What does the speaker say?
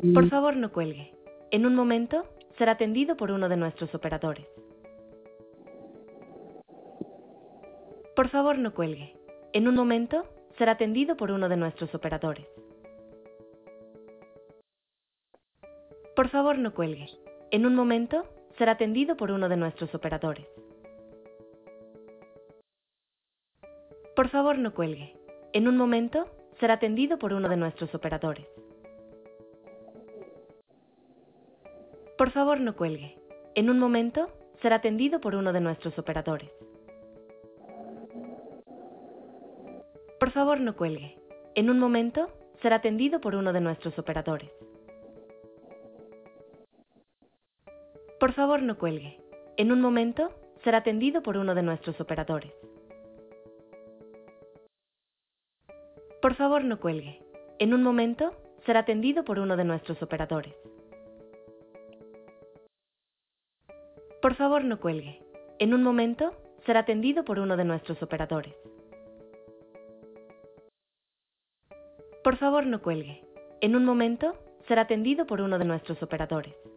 Por favor, no cuelgue. En un momento, será atendido por uno de nuestros operadores. Por favor, no cuelgue. En un momento, será atendido por uno de nuestros operadores. Por favor, no cuelgue. En un momento, será atendido por uno de nuestros operadores. Por favor, no cuelgue. En un momento, será atendido por uno de nuestros operadores. Por favor, no cuelgue. En un momento, será atendido por uno de nuestros operadores. Por favor, no cuelgue. En un momento, será atendido por uno de nuestros operadores. Por favor, no cuelgue. En un momento, será atendido por uno de nuestros operadores. Por favor, no cuelgue. En un momento, será atendido por uno de nuestros operadores. Por favor, no cuelgue. En un momento, será atendido por uno de nuestros operadores. Por favor, no cuelgue. En un momento, será atendido por uno de nuestros operadores. Por favor, no cuelgue. En un momento, será atendido por uno de nuestros operadores. Por favor, no cuelgue. En un momento, será atendido por uno de nuestros operadores. Por favor, no cuelgue. En un momento, será atendido por uno de nuestros operadores.